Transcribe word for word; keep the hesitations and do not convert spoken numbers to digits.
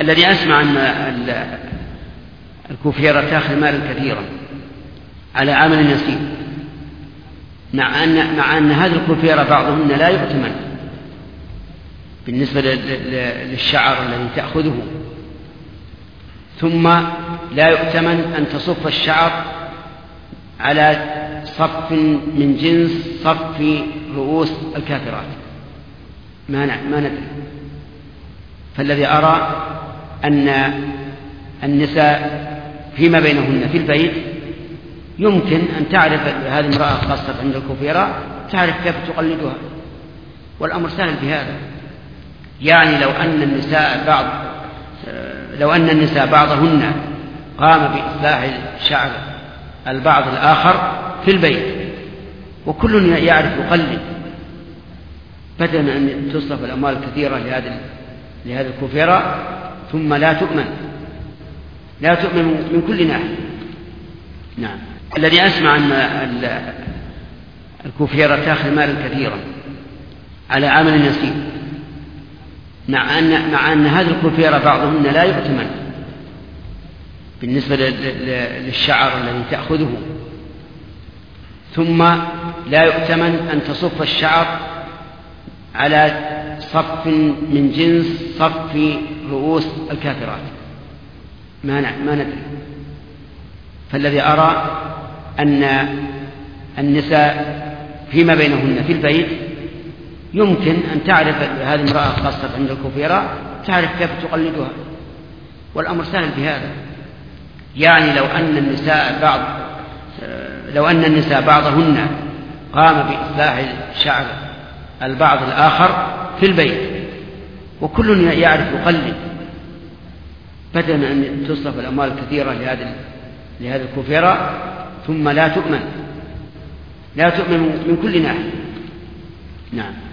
الذي أسمع أن الكوفيرة تأخذ مالا كثيرا على عمل يسير، مع أن, مع أن هذه الكوفيرة بعضهن لا يؤتمن بالنسبة للشعر الذي تأخذه، ثم لا يؤتمن أن تصف الشعر على صف من جنس صف رؤوس الكافرات، ما ما ندري. فالذي أرى أن النساء فيما بينهن في البيت يمكن أن تعرف هذه امرأة خاصة عند الكوفيرة، تعرف كيف تقلدها، والأمر سهل بهذا. يعني لو أن النساء بعض لو أن النساء بعضهن قام بإصلاح شعر البعض الآخر في البيت وكل يعرف يقلد، بدل أن تصرف الأموال الكثيرة لهذه لهذه الكوفيرة ثم لا تؤمن لا تؤمن من كل ناحية. نعم. الذي أسمع أن الكوفيرة تأخذ مالا كثيرا على عمل يسير، مع أن, مع أن هذه الكوفيرة بعضهن لا يؤتمن بالنسبة للشعر الذي تأخذه، ثم لا يؤتمن أن تصف الشعر على صف من جنس صف رؤوس الكافرات، ما ما ندري. فالذي أرى أن النساء فيما بينهن في البيت يمكن أن تعرف هذه امرأة خاصة عند الكوفيرة، تعرف كيف تقلدها، والأمر سهل بهذا. يعني لو أن النساء بعض لو أن النساء بعضهن قام بإصلاح شعر البعض الآخر في البيت وكل يعرف يقلد، بدل أن تصرف الأموال الكثيرة لهذه لهذه الكوفيرة ثم لا تؤمن لا تؤمن من كل ناحية. نعم.